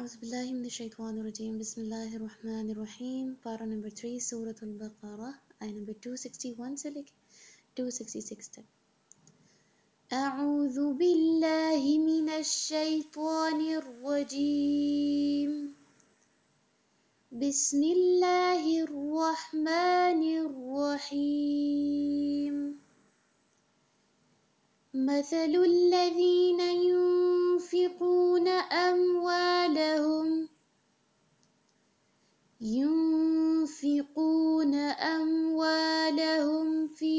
أعوذ بالله من الشيطان الرجيم. بسم الله الرحمن الرحيم. Para number 3 Surah Al-Baqarah, ayah number 261 سے لے کے 266 تک. أعوذ بالله من الشيطان الرجيم. بسم الله الرحمن الرحيم. مثل الذين ينفقون أموالهم في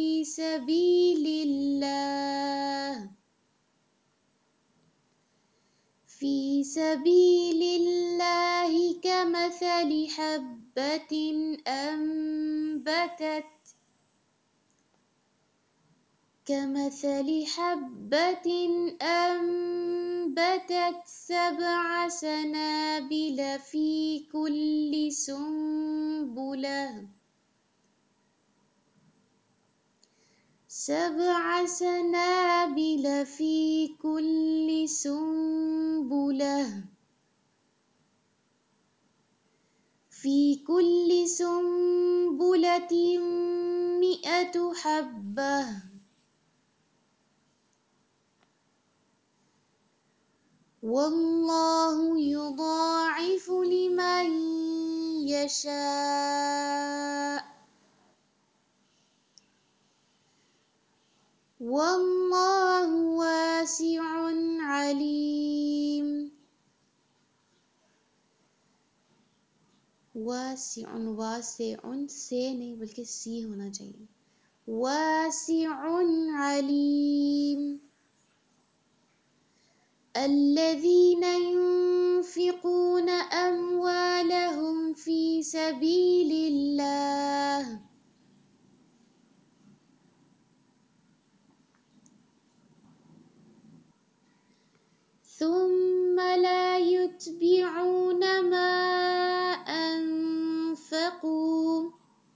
سبيل الله كمثل حبة أنبتت 7 سنابل في كل سنبلة 100 حبة. والله يضاعف لمن يشاء والله واسع عليم. واسع سے نہیں بلکہ سی ہونا چاہیے. واسع علیم. الذين ينفقون أموالهم في سبيل الله ثم لا يتبعون ما أنفقوا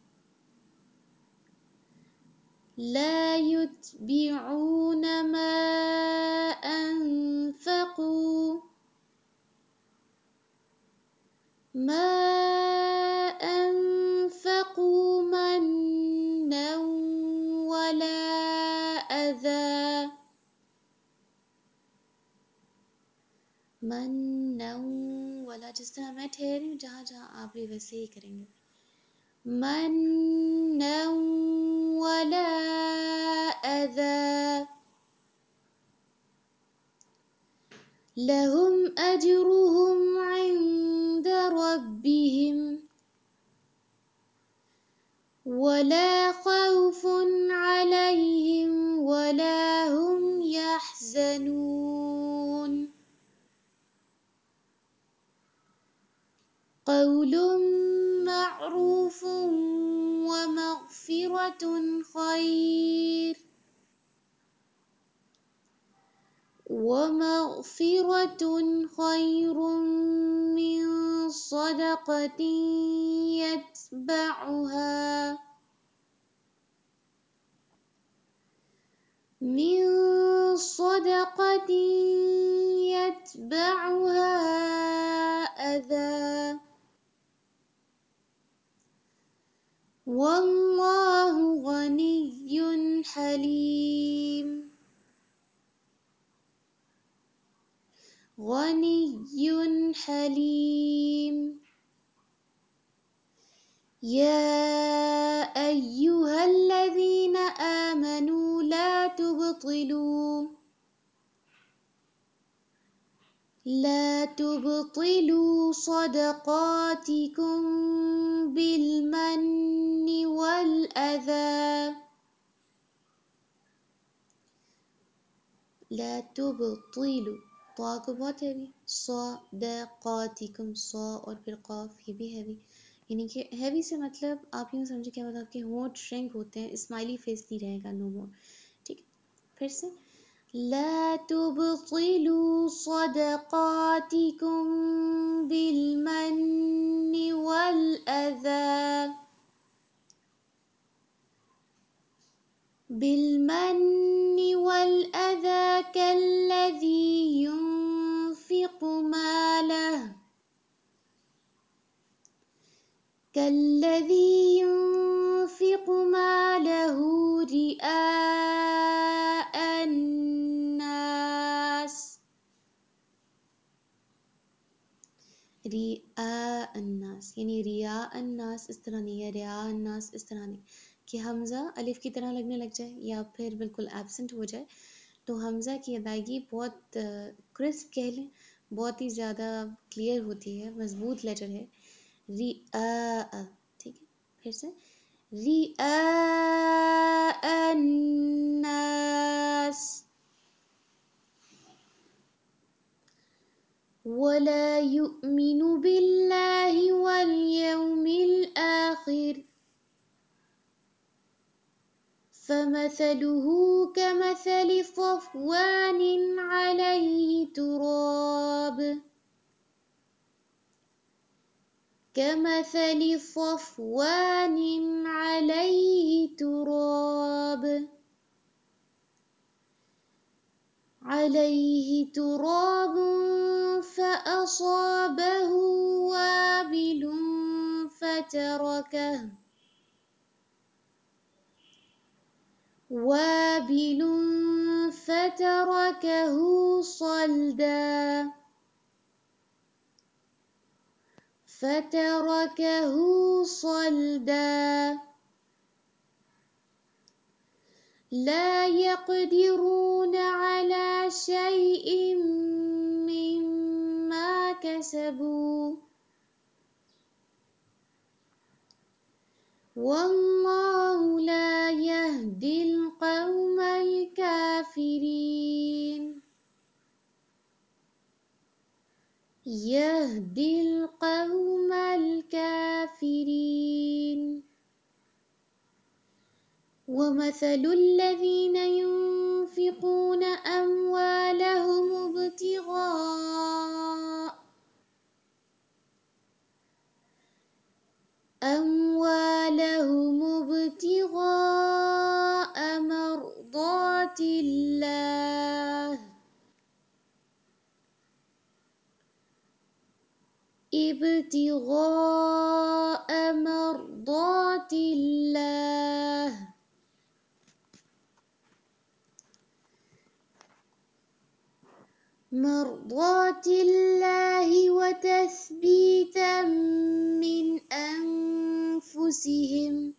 منا ولا أذى. منا ولا جس طرح میں ٹھہری ہوں جہاں جہاں آپ بھی ویسے ہی کریں گے. منا ولا أذى لهم أجرهم عند ربهم ولا خوف عليهم ولا هم يحزنون. قول معروف ومغفرة خير من صدقة يتبعها أذى. والله غني حليم. يا أيها الذين آمنوا لا تبطلوا صدقاتكم بالمن والأذى. لا تبطلوا طا کو بہت ہے بھی. صدقاتکم صا اور پھر قاف یہ بھی ہے بھی. یعنی کہ ہیوی سے مطلب آپ یوں سمجھے کیا مطلب کہ ہونٹ شرنک ہوتے ہیں. اسمائلی فیس نہیں رہے گا. نو مور. ٹھیک ہے پھر سے. لا تبطلوا صدقاتكم بالمن والأذى كالذي ينفق ماله الذي ينفق ماله رئاء الناس. رئاء الناس یعنی ریاء الناس اس طرح نہیں ہے، ریاء الناس اس طرح نہیں کہ حمزہ الف کی طرح لگنے لگ جائے یا پھر بالکل ایبسنٹ ہو جائے. تو حمزہ کی ادائیگی بہت کرسپ کہہ لیں، بہت ہی زیادہ کلیئر ہوتی ہے، مضبوط لیٹر ہے. ریاء، ٹھیک ہے. پھر سے ریاء الناس. ولا يؤمن بالله واليوم الآخر فمثله كمثل صفوان عليه تراب. كمثل صفوان عليه تراب. عليه تراب فأصابه وابل فتركه وابل فتركه صلدا. فتركه صلدا. لا يقدرون على شيء مما كسبوا والله لا يهدي القوم الكافرين. يهدي القوم الكافرين. ومثل الذين ينفقون أموالهم ابتغاء مرضات الله ابتغاء مرضات الله مرضات الله وتثبيتا من أنفسهم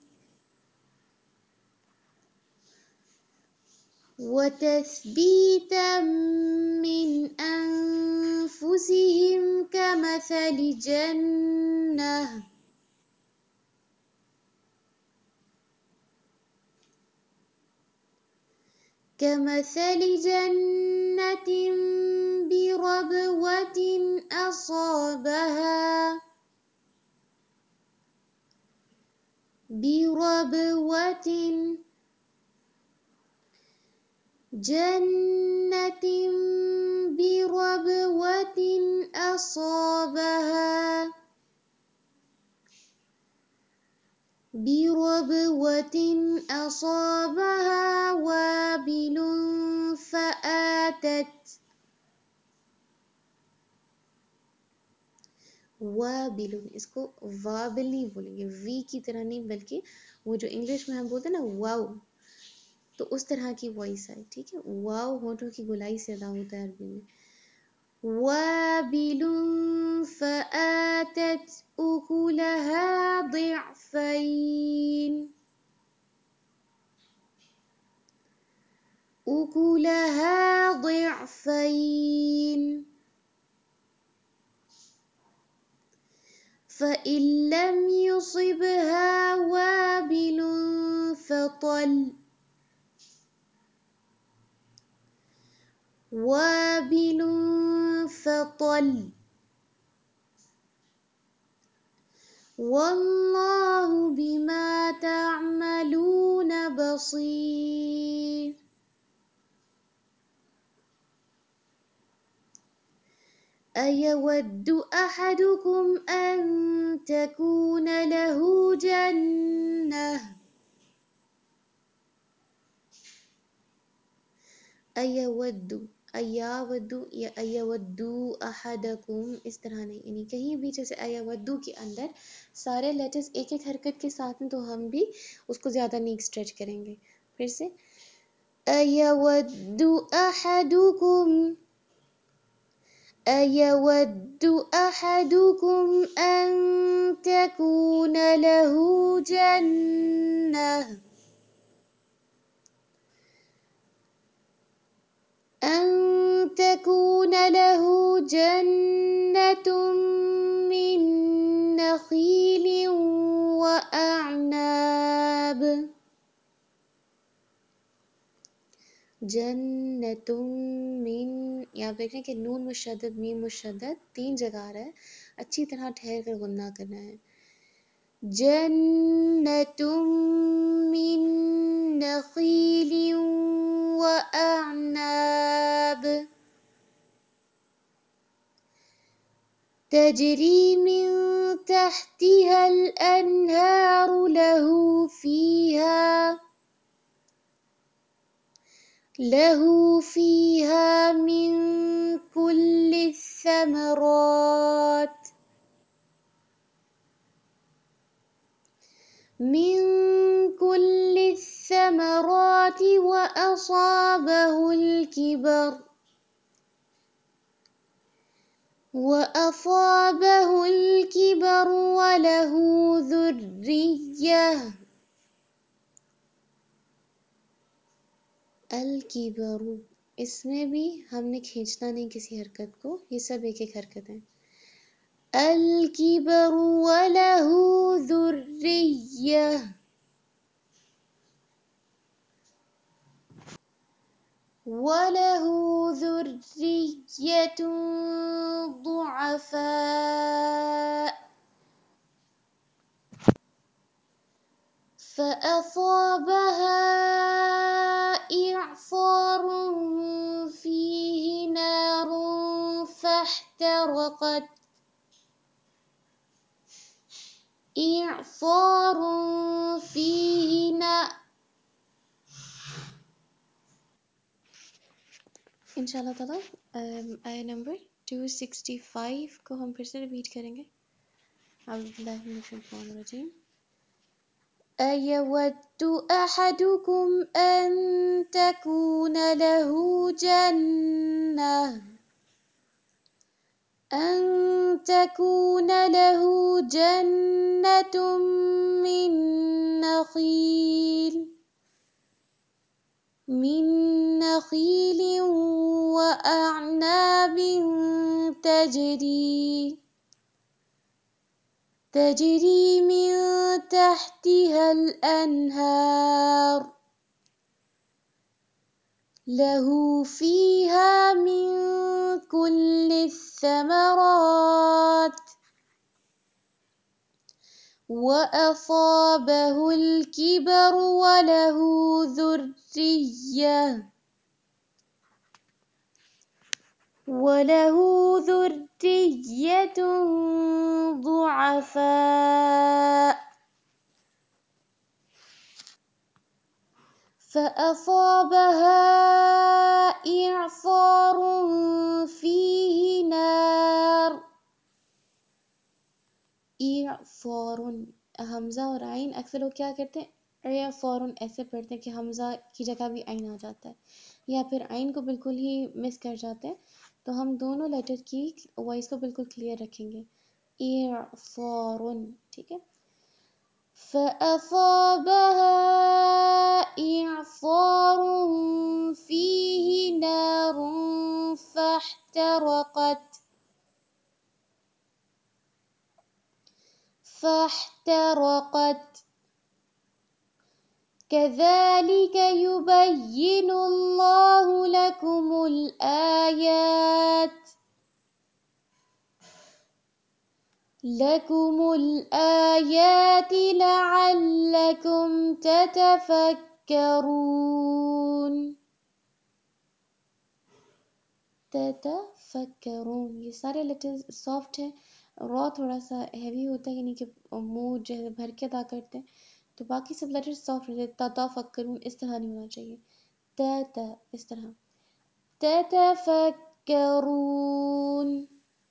كمثل جنة بربوة أصابها جنة بربوة أصابها وابل فآتت. وابل اس کو وابل نہیں بولیں گے، وی کی طرح نہیں، بلکہ وہ جو انگلش میں ہم بولتے ہیں نا واو، تو اس طرح کی وائس ہے، ٹھیک ہے. واو ہونٹوں کی گولائی سے ادا ہوتا ہے عربی میں. وابل فآتت أكلها ضعفين. فإن لم يصبها وابل فطل والله بما تعملون بصير. أيود أحدكم أن تكون له جنة أيود ایاودو یا ایودو احدکم اس طرح نہیں، یعنی کہیں بھی جیسے ایودو کے اندر سارے لیٹرز ایک ایک حرکت کے ساتھ ہیں تو ہم بھی اس کو زیادہ نہیں اسٹریچ کریں گے. پھر سے ایودو احدکم، ایود احدکم ان تکون له جنہ، أن تكون له جنة من نخيل وأعناب، جنة من، یہاں پہ دیکھیں کہ نون مشدد میم مشدد تین جگہ آ رہا ہے، اچھی طرح ٹھہر کر غنہ کرنا ہے. جنة من نخيل وأعناب تجري من تحتها الأنهار له فيها من كل الثمرات وأصابه الكبر وله ذرية. الکبر اس میں بھی ہم نے کھینچنا نہیں کسی حرکت کو، یہ سب ایک ایک حرکت ہیں. الکبر وله ذرية وله ذرية ضعفاء فأصابها إعصار فيه نار فاحترقت، إعصار فيه نار. انشاءاللہ تعالیٰ آیا نمبر 265 کو ہم پھر سے ریپیٹ کریں گے. اعوذ باللہ من الشیطان الرجیم. ایود احدکم ان تکون له جنہ، ان تکون له جنة من نخیل وأعناب تجري من تحتها الأنهار له فيها من كل الثمرات وأصابه الكبر وله ذرية ضعفاء فأصابها إعصار فيه نار. إعصار حمزہ اور عین اکثر لوگ کیا کرتے ہیں اعصار ایسے پڑھتے ہیں کہ حمزہ کی جگہ بھی عین آ جاتا ہے، یا پھر عین کو بالکل ہی مس کر جاتے ہیں. تو ہم دونوں لیٹر کی وائس کو بالکل کلیئر رکھیں گے. اعصار، ٹھیک ہے. فأصابها إعصار فيه نار فاحترقت كذلك يبين الله لكم الآيات لعلكم تتفكرون. یہ سارے لیٹرز سافٹ ہیں. را تھوڑا سا ہیوی ہوتا ہے، یعنی کہ منہ جو ہے بھر کے ادا کرتے ہیں، تو باقی سب لیٹرز سافٹ ہوتے ہیں. تتفکرون اس طرح نہیں ہونا چاہیے، تا اس طرح. تتفكرون.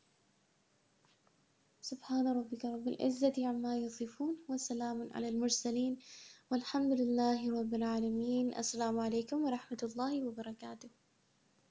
سبحان ربك رب العزة عما يصفون وسلام على المرسلين والحمد لله رب العالمين. السلام عليكم ورحمة الله وبركاته.